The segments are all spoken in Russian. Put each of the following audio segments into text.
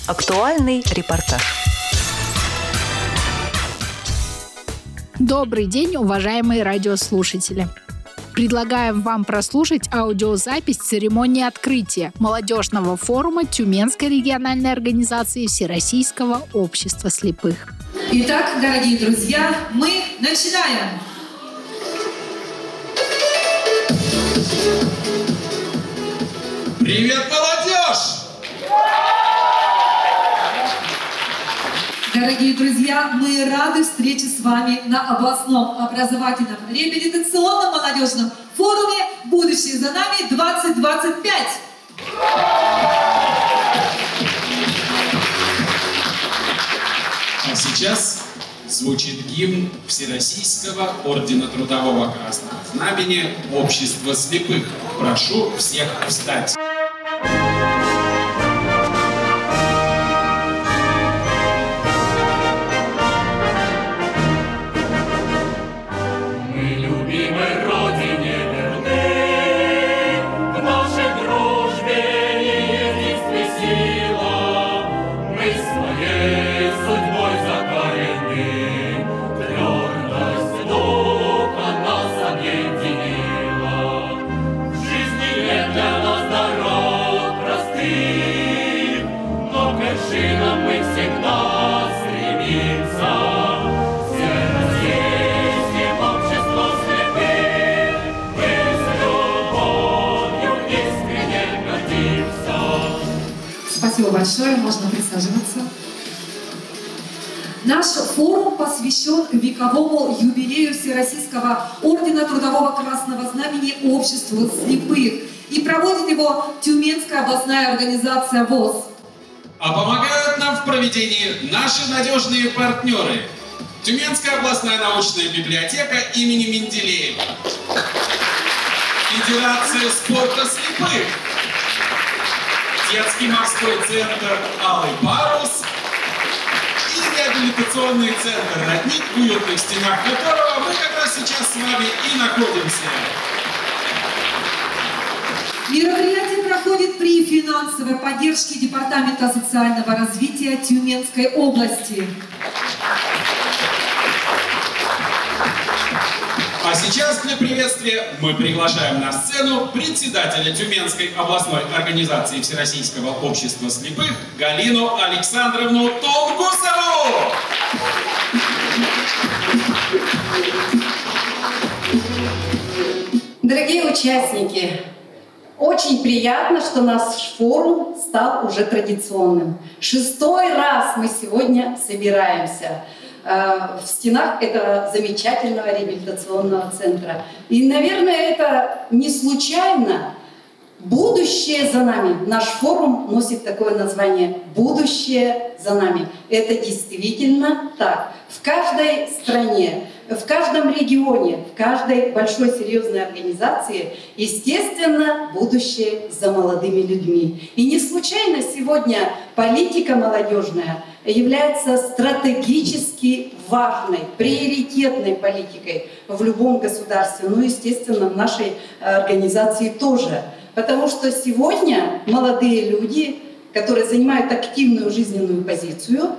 Актуальный репортаж. Добрый день, уважаемые радиослушатели! Предлагаем вам прослушать аудиозапись церемонии открытия молодежного форума Тюменской региональной организации Всероссийского общества слепых. Итак, дорогие друзья, мы начинаем! Привет, молодежь! Дорогие друзья, мы рады встрече с вами на областном образовательном реабилитационном молодежном форуме «Будущее за нами 2025». А сейчас звучит гимн Всероссийского ордена Трудового Красного Знамени Общества слепых. Прошу всех встать. Спасибо большое, можно присаживаться. Наш форум посвящен вековому юбилею Всероссийского ордена Трудового Красного Знамени Обществу слепых. И проводит его Тюменская областная организация ВОС. А помогают нам в проведении наши надежные партнеры. Тюменская областная научная библиотека имени Менделеева. Федерация спорта слепых. Детский морской центр «Алый парус» и реабилитационный центр «Родник», в уютных стенах которого мы как раз сейчас с вами и находимся. Мероприятие проходит при финансовой поддержке Департамента социального развития Тюменской области. А сейчас для приветствия мы приглашаем на сцену председателя Тюменской областной организации Всероссийского общества слепых Галину Александровну Толгусову. Дорогие участники, очень приятно, что наш форум стал уже традиционным. 6-й раз мы сегодня собираемся в стенах этого замечательного реабилитационного центра. И, наверное, это не случайно. Будущее за нами. Наш форум носит такое название «Будущее за нами». Это действительно так. В каждой стране, в каждом регионе, в каждой большой серьезной организации, естественно, будущее за молодыми людьми. И не случайно сегодня политика молодежная является стратегически важной, приоритетной политикой в любом государстве, ну, естественно, в нашей организации тоже. Потому что сегодня молодые люди, которые занимают активную жизненную позицию,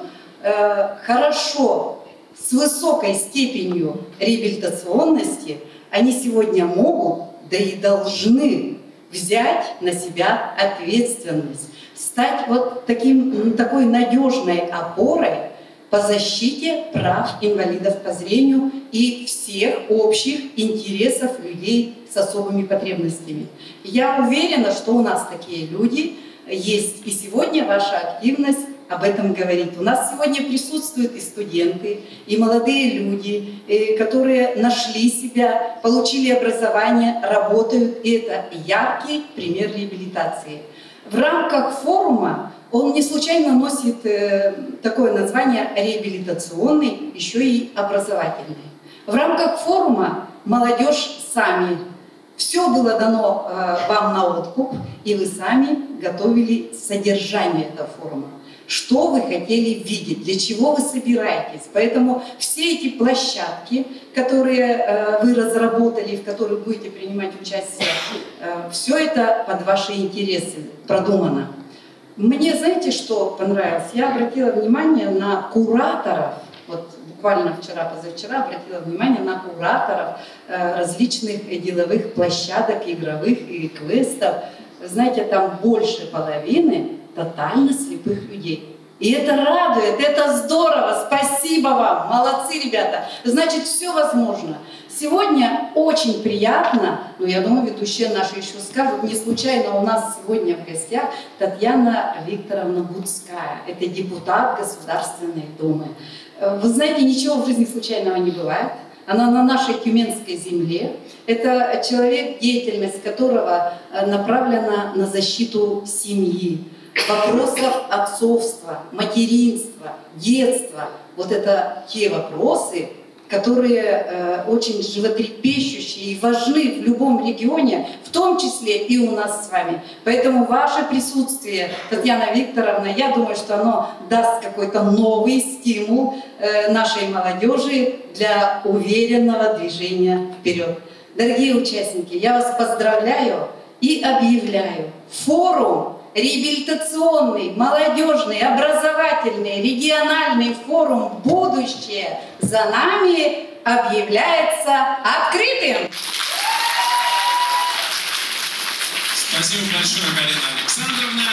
хорошо, с высокой степенью реабилитационности, они сегодня могут, да и должны взять на себя ответственность, стать вот такой надежной опорой по защите прав инвалидов по зрению и всех общих интересов людей с особыми потребностями. Я уверена, что у нас такие люди есть, и сегодня ваша активность об этом говорит. У нас сегодня присутствуют и студенты, и молодые люди, которые нашли себя, получили образование, работают, и это яркий пример реабилитации. В рамках форума он не случайно носит такое название реабилитационный, еще и образовательный. В рамках форума молодежь сами. Все было дано вам на откуп, и вы сами готовили содержание этого форума. Что вы хотели видеть, для чего вы собираетесь. Поэтому все эти площадки, которые вы разработали, в которых будете принимать участие, все это под ваши интересы продумано. Мне, знаете, что понравилось? Я обратила внимание на кураторов, вот буквально вчера-позавчера обратила внимание на кураторов различных деловых площадок, игровых и квестов. Вы знаете, там больше половины тотально слепых людей. И это радует, это здорово, спасибо вам, молодцы, ребята. Значит, все возможно. Сегодня очень приятно, но я думаю, ведущие наши еще скажут, не случайно у нас сегодня в гостях Татьяна Викторовна Буцкая. Это депутат Государственной Думы. Вы знаете, ничего в жизни случайного не бывает. Она на нашей Тюменской земле. Это человек, деятельность которого направлена на защиту семьи, вопросов отцовства, материнства, детства. Вот это те вопросы, которые очень животрепещущие и важны в любом регионе, в том числе и у нас с вами. Поэтому ваше присутствие, Татьяна Викторовна, я думаю, что оно даст какой-то новый стимул нашей молодежи для уверенного движения вперед. Дорогие участники, я вас поздравляю и объявляю форум, реабилитационный, молодежный, образовательный, региональный форум «Будущее за нами» объявляется открытым. Спасибо большое, Галина Александровна.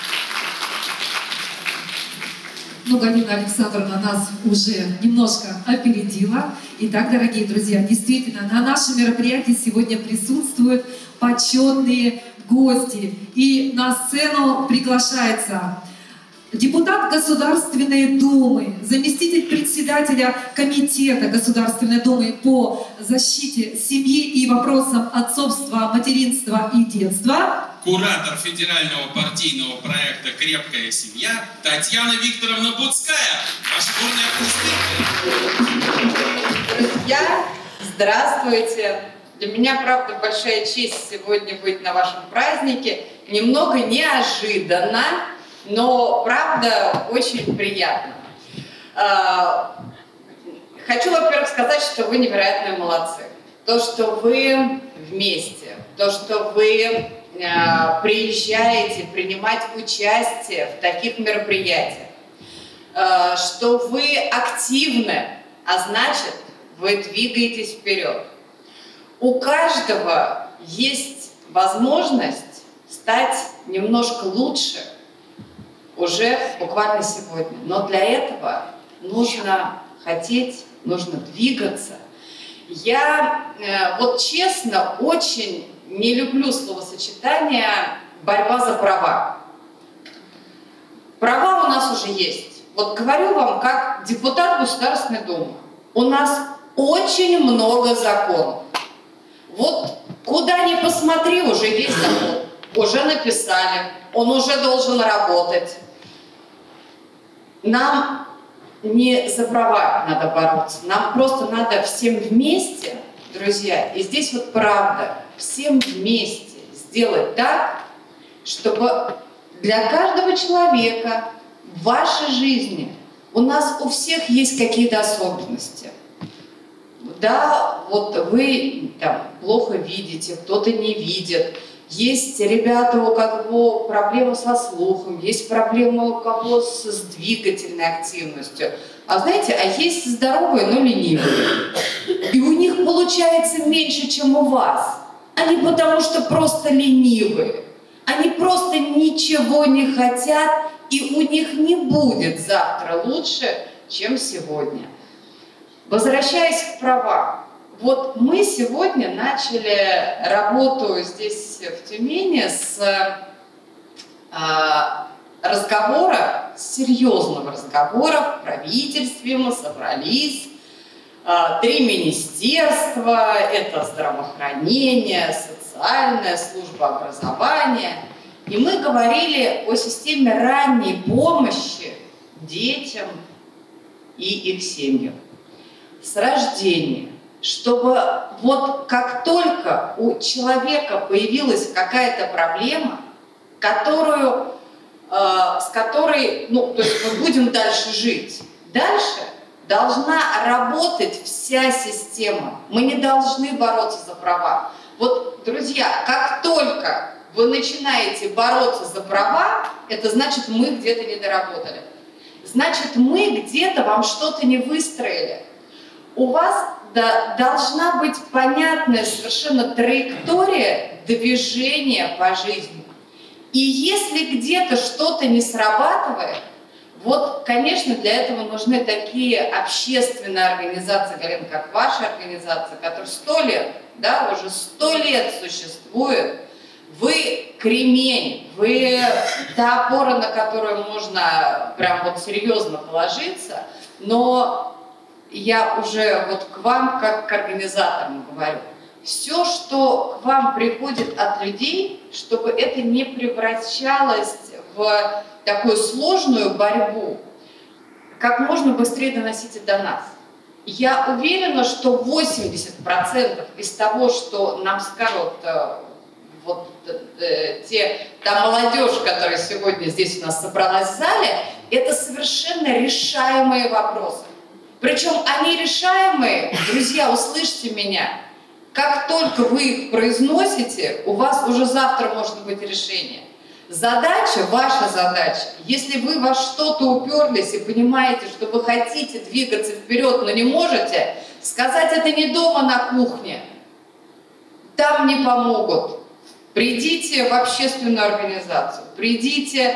Ну, Галина Александровна нас уже немножко опередила. Итак, дорогие друзья, действительно, на нашем мероприятии сегодня присутствуют почетные гости. И на сцену приглашается депутат Государственной Думы, заместитель председателя Комитета Государственной Думы по защите семьи и вопросам отцовства, материнства и детства, Куратор федерального партийного проекта «Крепкая семья» Татьяна Викторовна Буцкая. Ваши бурные аплодисменты. Друзья, здравствуйте! Для меня, правда, большая честь сегодня быть на вашем празднике. Немного неожиданно, но, правда, очень приятно. Хочу, во-первых, сказать, что вы невероятные молодцы. То, что вы вместе, то, что вы приезжаете принимать участие в таких мероприятиях, что вы активны, а значит, вы двигаетесь вперед. У каждого есть возможность стать немножко лучше уже буквально сегодня. Но для этого нужно хотеть, нужно двигаться. Я вот честно очень не люблю словосочетание «борьба за права». Права у нас уже есть. Вот говорю вам, как депутат Государственной Думы, у нас очень много законов. Вот куда ни посмотри, уже есть закон, уже написали, он уже должен работать. Нам не за права надо бороться, нам просто надо всем вместе, друзья, и здесь вот правда, всем вместе сделать так, чтобы для каждого человека в вашей жизни у нас у всех есть какие-то особенности. Да, вот вы там плохо видите, кто-то не видит. Есть ребята, у кого проблемы со слухом, есть проблемы у кого с двигательной активностью. А знаете, а есть здоровые, но ленивые. И у них получается меньше, чем у вас. Они потому что просто ленивые. Они просто ничего не хотят, и у них не будет завтра лучше, чем сегодня. Возвращаясь к правам. Вот мы сегодня начали работу здесь, в Тюмени, с разговора, серьезного разговора в правительстве. Мы собрались, 3 министерства, это здравоохранение, социальная служба образования. И мы говорили о системе ранней помощи детям и их семьям с рождения, чтобы вот как только у человека появилась какая-то проблема, с которой, ну, то есть мы будем дальше жить, дальше должна работать вся система. Мы не должны бороться за права. Вот, друзья, как только вы начинаете бороться за права, это значит, мы где-то не доработали. Значит, мы где-то вам что-то не выстроили. У вас должна быть понятная совершенно траектория движения по жизни. И если где-то что-то не срабатывает, вот, конечно, для этого нужны такие общественные организации, Галина, как ваша организация, которая 100 лет, да, уже 100 лет существует. Вы кремень, вы та опора, на которую можно прям вот серьезно положиться, но я уже вот к вам, как к организаторам говорю, все, что к вам приходит от людей, чтобы это не превращалось в такую сложную борьбу, как можно быстрее доносите до нас. Я уверена, что 80% из того, что нам скажут вот та молодежь, которая сегодня здесь у нас собралась в зале, это совершенно решаемые вопросы. Причем они решаемые, друзья, услышьте меня, как только вы их произносите, у вас уже завтра может быть решение. Задача, ваша задача, если вы во что-то уперлись и понимаете, что вы хотите двигаться вперед, но не можете, сказать это не дома на кухне, там не помогут. Придите в общественную организацию, придите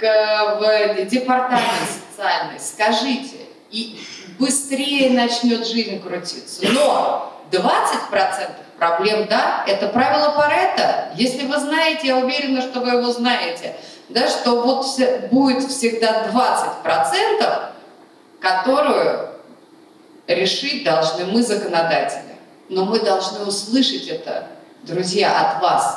в департамент социальный, скажите, и быстрее начнет жизнь крутиться. Но 20% проблем, да, это правило Парето. Если вы знаете, я уверена, что вы его знаете, да, что вот будет всегда 20%, которую решить должны мы, законодатели. Но мы должны услышать это, друзья, от вас.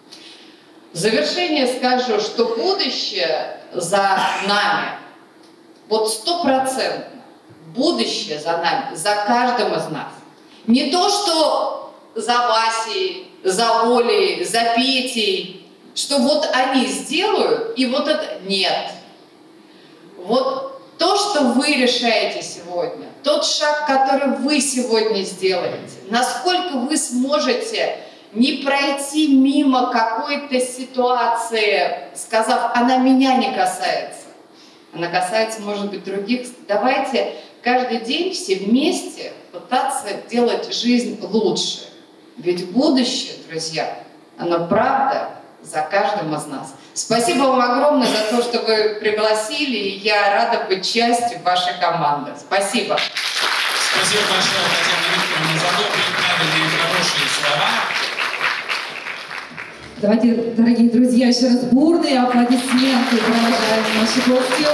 В завершение скажу, что будущее за нами, вот 100%, будущее за нами, за каждым из нас. Не то, что за Васей, за Олей, за Петей, что вот они сделают, и вот это нет. Вот то, что вы решаете сегодня, тот шаг, который вы сегодня сделаете, насколько вы сможете не пройти мимо какой-то ситуации, сказав, она меня не касается, она касается, может быть, других. Давайте каждый день все вместе пытаться делать жизнь лучше. Ведь будущее, друзья, оно правда за каждым из нас. Спасибо вам огромное за то, что вы пригласили, и я рада быть частью вашей команды. Спасибо. Спасибо большое, Татьяна Викторовна, за добрые, правильные и хорошие слова. Давайте, дорогие друзья, еще раз бурные аплодисменты провожаем наших гостей.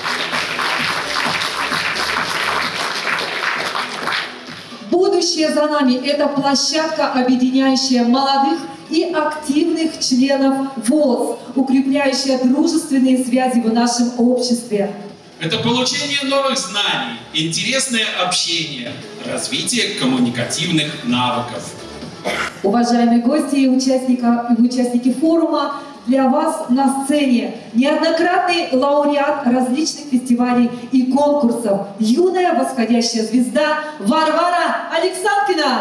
Будущее за нами – это площадка, объединяющая молодых и активных членов ВОС, укрепляющая дружественные связи в нашем обществе. Это получение новых знаний, интересное общение, развитие коммуникативных навыков. Уважаемые гости и участники форума, для вас на сцене неоднократный лауреат различных фестивалей и конкурсов, юная восходящая звезда Варвара Александрина.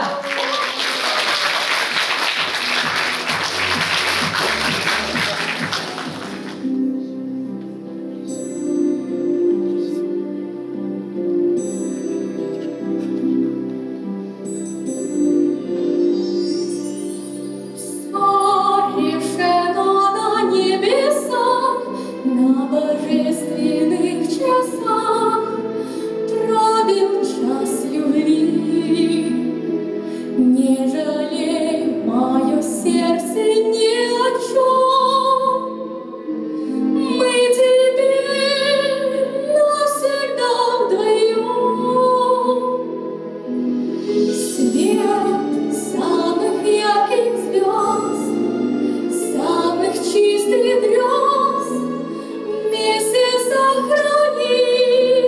Вместе сохраним.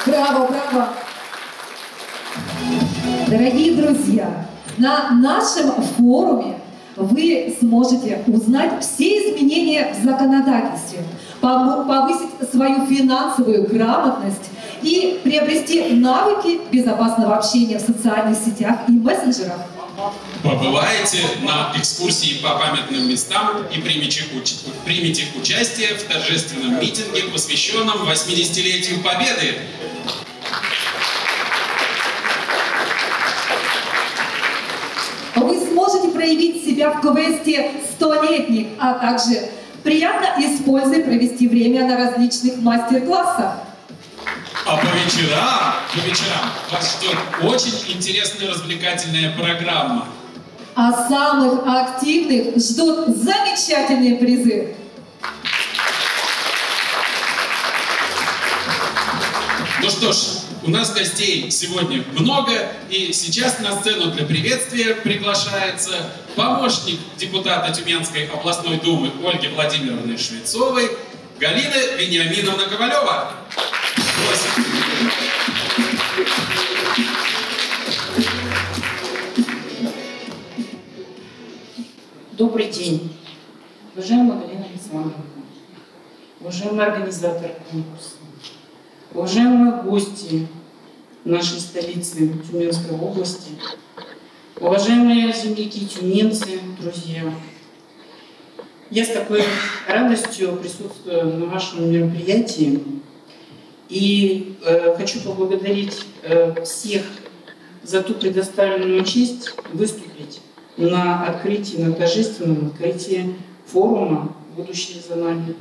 Браво, браво! Дорогие друзья, на нашем форуме вы сможете узнать все изменения в законодательстве, повысить свою финансовую грамотность и приобрести навыки безопасного общения в социальных сетях и мессенджерах. Побывайте на экскурсии по памятным местам и примите участие в торжественном митинге, посвященном 80-летию Победы. Вы сможете проявить себя в квесте «100-летник», а также приятно и с пользой провести время на различных мастер-классах. А по вечерам вас ждет очень интересная развлекательная программа. А самых активных ждут замечательные призы. Ну что ж, у нас гостей сегодня много, и сейчас на сцену для приветствия приглашается помощник депутата Тюменской областной думы Ольги Владимировны Швецовой Галина Вениаминовна Ковалева. Просим. Добрый день, уважаемая Галина Александровна, уважаемые организаторы конкурса, уважаемые гости нашей столицы Тюменской области, уважаемые земляки, тюменцы, друзья. Я с такой радостью присутствую на вашем мероприятии и хочу поблагодарить всех за ту предоставленную честь выступить на открытии, на торжественном открытии форума «Будущее за нами».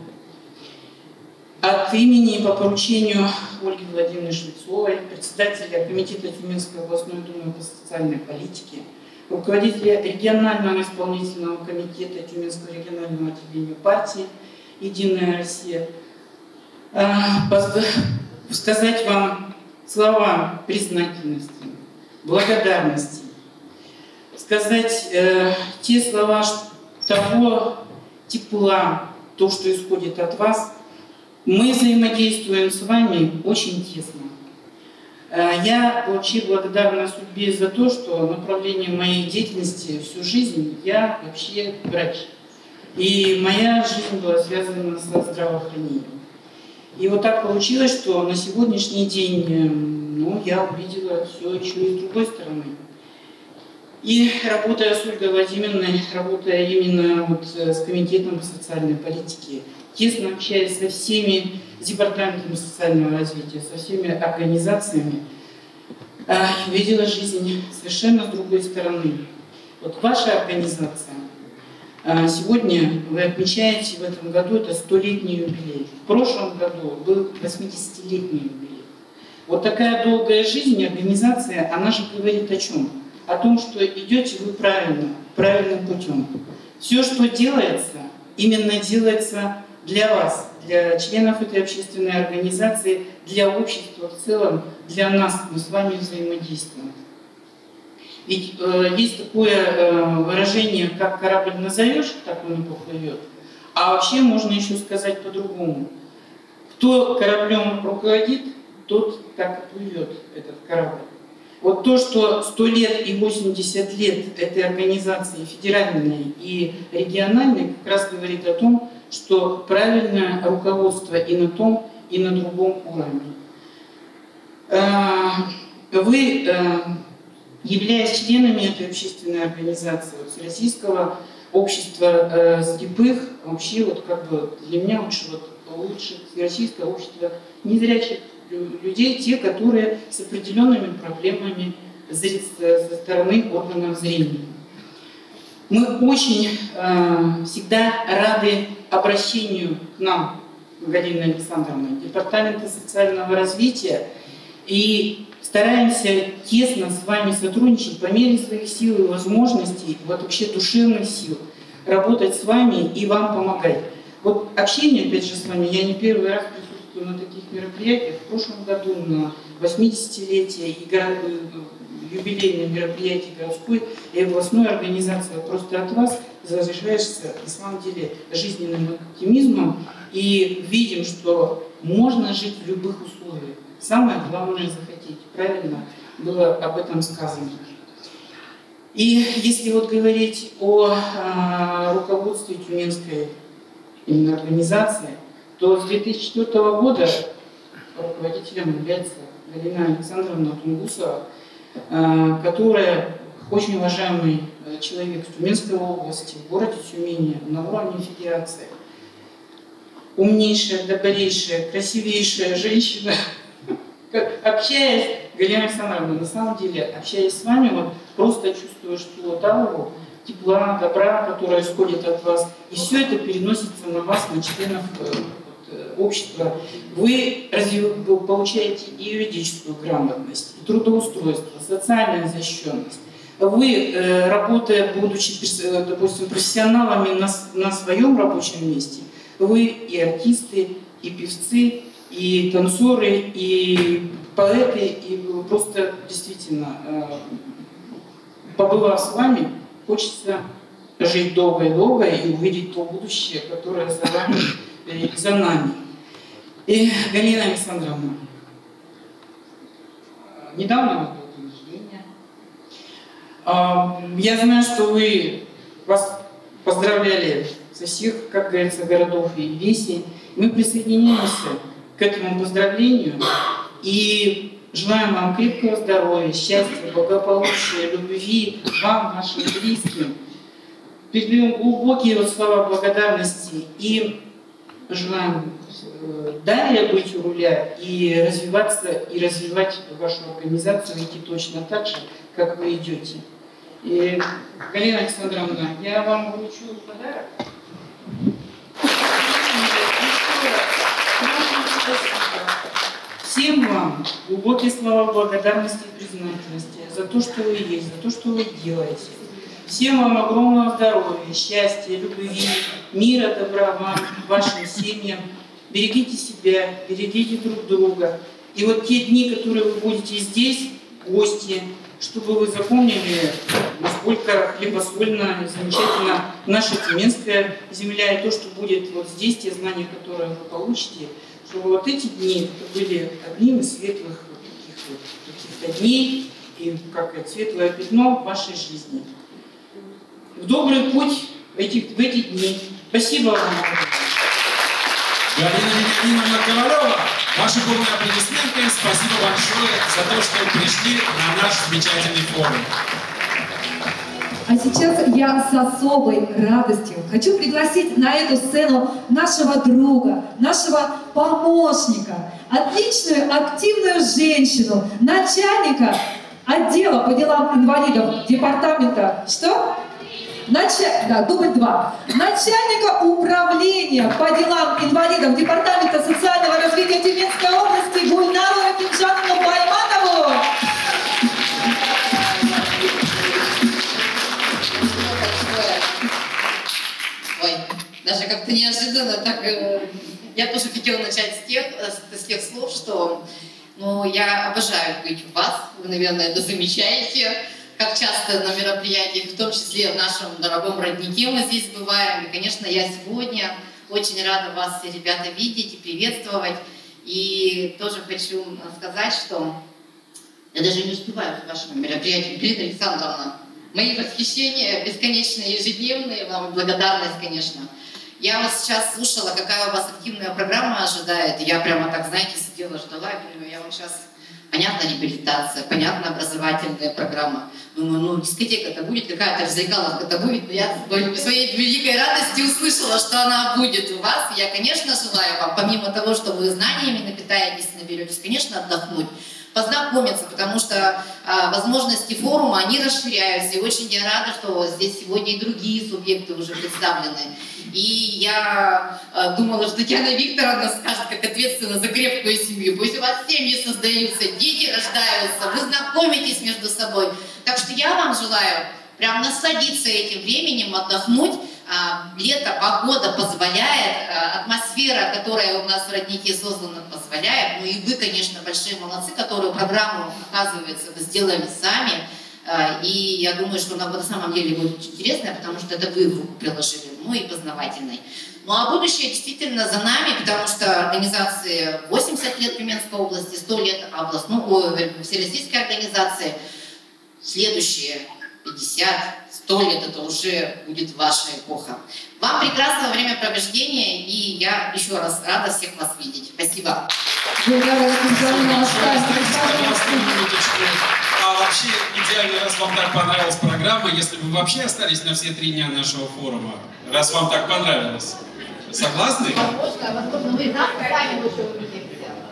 От имени и по поручению Ольги Владимировны Швецовой, председателя Комитета Тюменской областной думы по социальной политике, руководителя регионального исполнительного комитета Тюменского регионального отделения партии «Единая Россия», сказать вам слова признательности, благодарности, сказать те слова того тепла, то, что исходит от вас. Мы взаимодействуем с вами очень тесно. Я вообще благодарна судьбе за то, что направлением моей деятельности всю жизнь я вообще врач. И моя жизнь была связана со здравоохранением. И вот так получилось, что на сегодняшний день я увидела все еще и с другой стороны. И работая с Ольгой Владимировной, работая именно с Комитетом по социальной политике, тесно общаясь со всеми департаментами социального развития, со всеми организациями, видела жизнь совершенно с другой стороны. Вот ваша организация, сегодня вы отмечаете в этом году, это 100-летний юбилей. В прошлом году был 80-летний юбилей. Вот такая долгая жизнь, организация, она же говорит о чем? О том, что идете вы правильным путем. Все, что делается, именно делается для вас, для членов этой общественной организации, для общества в целом, для нас. Мы с вами взаимодействуем. Ведь есть такое выражение, как корабль назовешь, так он и поплывет. А вообще можно еще сказать по-другому. Кто кораблем руководит, тот так и плывет, этот корабль. Вот то, что 100 лет и 80 лет этой организации федеральной и региональной, как раз говорит о том, что правильное руководство и на том, и на другом уровне. Вы, являясь членами этой общественной организации, Всероссийского общества слепых, вообще для меня лучше Всероссийское общество незрячих людей, те, которые с определенными проблемами со стороны органов зрения. Мы очень всегда рады обращению к нам, Галины Александровны, Департамента социального развития, и стараемся тесно с вами сотрудничать по мере своих сил и возможностей, вообще душевных сил, работать с вами и вам помогать. Вот общение, опять же, с вами, я не первый раз присутствую на таких мероприятиях. В прошлом году на 80-летие и юбилейное мероприятие городской и областной организации. Просто от вас заряжаешься, на самом деле, жизненным оптимизмом и видим, что можно жить в любых условиях. Самое главное захотеть. Правильно было об этом сказано. И если вот говорить о руководстве Тюменской именно организации, то с 2004 года руководителем является Галина Александровна Тунгусова, которая очень уважаемый человек в Тюменской области, в городе Тюмени, на уровне федерации. Умнейшая, добрейшая, красивейшая женщина. Общаясь, Галина Александровна, на самом деле, общаясь с вами, вот просто чувствую, что ауру тепла, добра, которая исходит от вас, и все это переносится на вас, на членов общества. Вы получаете и юридическую грамотность, и трудоустройство, социальную защищенность. Вы, работая, будучи, допустим, профессионалами на своем рабочем месте, вы и артисты, и певцы, и танцоры, и поэты, и просто действительно, побывав с вами, хочется жить долго-долго и увидеть то будущее, которое за вами и за нами. И, Галина Александровна, недавно у вас было день рождения. Я знаю, что вас поздравляли со всех, как говорится, городов и весей. Мы присоединяемся к этому поздравлению и желаем вам крепкого здоровья, счастья, благополучия, любви вам, вашим близким. Передаем глубокие слова благодарности и желаем далее быть у руля и развиваться, и развивать вашу организацию, идти точно так же, как вы идете. И, Галина Александровна, я вам вручу подарок. Всем вам глубокие слова благодарности и признательности за то, что вы есть, за то, что вы делаете. Всем вам огромного здоровья, счастья, любви, мира, добра вам, вашим семьям. Берегите себя, берегите друг друга. И вот те дни, которые вы будете здесь, гости, чтобы вы запомнили, насколько хлебосольно и замечательно наша Тюменская земля, и то, что будет вот здесь, те знания, которые вы получите, чтобы вот эти дни были одним из светлых каких-то дней, и как светлое пятно в вашей жизни. В добрый путь в эти дни. Спасибо вам. Галина Вениаминовна Ковалева, ваши полные аплодисменты. Спасибо большое за то, что пришли на наш замечательный форум. А сейчас я с особой радостью хочу пригласить на эту сцену нашего друга, нашего помощника, отличную, активную женщину, начальника отдела по делам инвалидов департамента. Что? Да, дубль 2. Начальника управления по делам инвалидов департамента социального развития Тюменской области Гульнару Рахимжановну Байманову. Ой, даже как-то неожиданно так. Я тоже хотела начать с тех слов, что я обожаю быть у вас. Вы, наверное, это замечаете. Как часто на мероприятиях, в том числе в нашем дорогом роднике мы здесь бываем. И, конечно, я сегодня очень рада вас все, ребята, видеть и приветствовать. И тоже хочу сказать, что я даже не успеваю к вашему мероприятию, Галина Александровна. Мои восхищения бесконечные, ежедневные, вам благодарность, конечно. Я вот сейчас слушала, какая у вас активная программа ожидает. Я прямо так, знаете, сидела, ждала, и думаю, я вот сейчас... Понятно, реабилитация, понятно, образовательная программа. Думаю, дискотека-то будет, какая-то развлекаловка-то будет. Но я своей великой радости услышала, что она будет у вас. Я, конечно, желаю вам, помимо того, что вы знаниями напитаетесь, наберетесь, конечно, отдохнуть, познакомиться, потому что возможности форума, они расширяются. И очень я рада, что здесь сегодня и другие субъекты уже представлены. И я думала, что Татьяна Викторовна скажет, как ответственно за крепкую семью. Пусть у вас семьи создаются, дети рождаются, вы знакомитесь между собой. Так что я вам желаю прям насладиться этим временем, отдохнуть. Лето, погода позволяет, атмосфера, которая у нас в роднике создана, позволяет. И вы, конечно, большие молодцы, которую программу, оказывается, вы сделали сами. И я думаю, что она на самом деле будет очень интересная, потому что это вы в руку приложили. но и познавательной. Ну а будущее действительно за нами, потому что организации 80 лет Тюменской области, 100 лет всероссийской организации, следующие 50, 100 лет это уже будет ваша эпоха. Вам прекрасного времяпровождения, и я еще раз рада всех вас видеть. Спасибо. А вообще, идеально, раз вам так понравилась программа, если бы вы вообще остались на все 3 дня нашего форума, раз вам так понравилось. Согласны? Возможно, вы и завтра сами лучше увидите.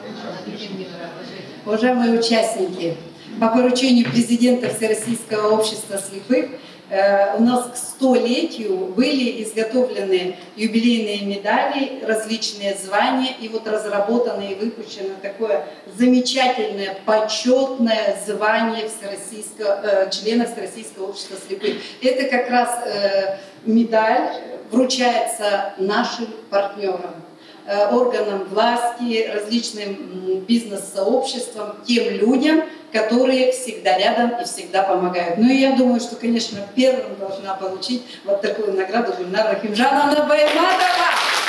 Уважаемые участники, по поручению президента Всероссийского общества слепых у нас к 100-летию были изготовлены юбилейные медали, различные звания, и вот разработано и выпущено такое замечательное почетное звание члена Всероссийского общества слепых. Это как раз медаль вручается нашим партнерам, органам власти, различным бизнес-сообществам, тем людям, которые всегда рядом и всегда помогают. Ну и я думаю, что, конечно, первым должна получить вот такую награду Гульнара Рахимжановна Байматова.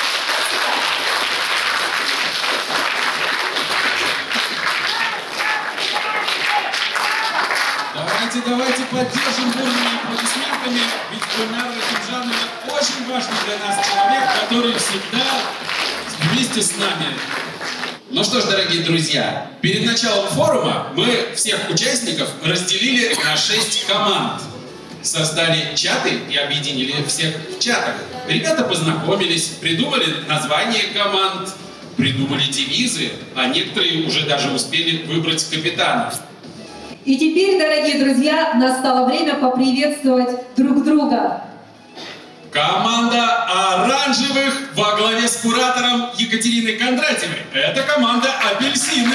Давайте поддержим бурными аплодисментами, ведь Гульнара Рахимжановна очень важный для нас человек, который всегда вместе с нами. Ну что ж, дорогие друзья, перед началом форума мы всех участников разделили на 6 команд. Создали чаты и объединили всех в чатах. Ребята познакомились, придумали название команд, придумали девизы, а некоторые уже даже успели выбрать капитанов. И теперь, дорогие друзья, настало время поприветствовать друг друга. Команда оранжевых во главе с куратором Екатериной Кондратьевой. Это команда апельсины.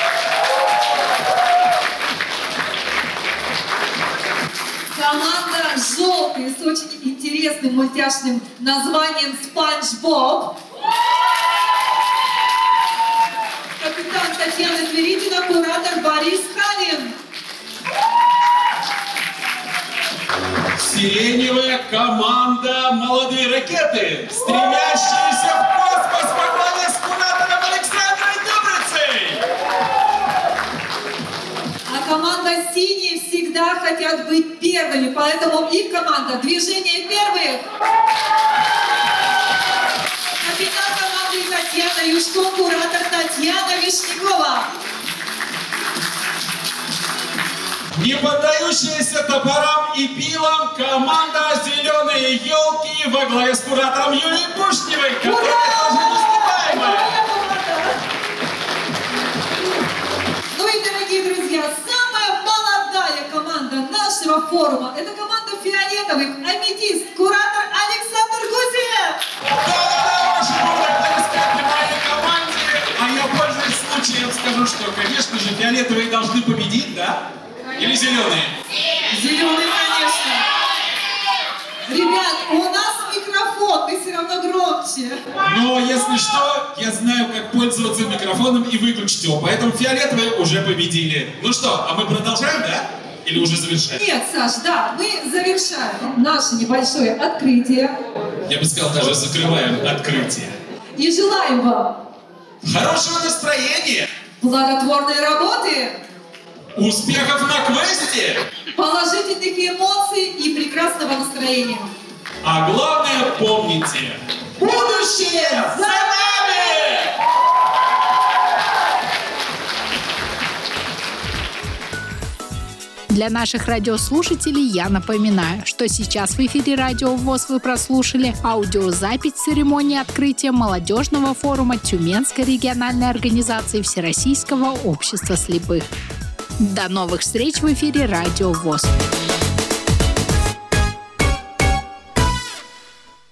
Команда желтый с очень интересным мультяшным названием «Спанч Боб». Капитан Татьяна Тверитина, куратор Борис Халин. Сиреневая команда «Молодые ракеты», стремящиеся в космос во главе с куратором Александрой Дубрицей. А команда «Синие» всегда хотят быть первыми, поэтому их команда «Движение первых». Капитан команды Татьяна Юшко, куратор Татьяна Вишнякова. Не поддающаяся топорам и пилам команда «Зеленые елки» во главе с куратором Юлией Пушневой, которая тоже несгибаемая. Ну и, дорогие друзья, самая молодая команда нашего форума – это команда фиолетовых, аметист, куратор Александр Гусев. Да-да-да, ваши аплодисменты моей команде. А я, пользуясь случаем, скажу, что, конечно же, фиолетовые должны победить, да? Или зеленые? Зеленый, конечно. Ребят, у нас микрофон, ты все равно громче. Но если что, я знаю, как пользоваться микрофоном и выключить его, поэтому фиолетовые уже победили. Ну что, а мы продолжаем, да? Или уже завершаем? Нет, Саш, да, мы завершаем наше небольшое открытие. Я бы сказал, даже закрываем открытие. И желаем вам Хорошего настроения! плодотворной работы, Успехов на квесте! положительных эмоций и прекрасного настроения. А главное, помните, будущее за нами! Для наших радиослушателей я напоминаю, что сейчас в эфире Радио ВОС вы прослушали аудиозапись церемонии открытия молодежного форума Тюменской региональной организации Всероссийского общества слепых. До новых встреч в эфире Радио ВОС.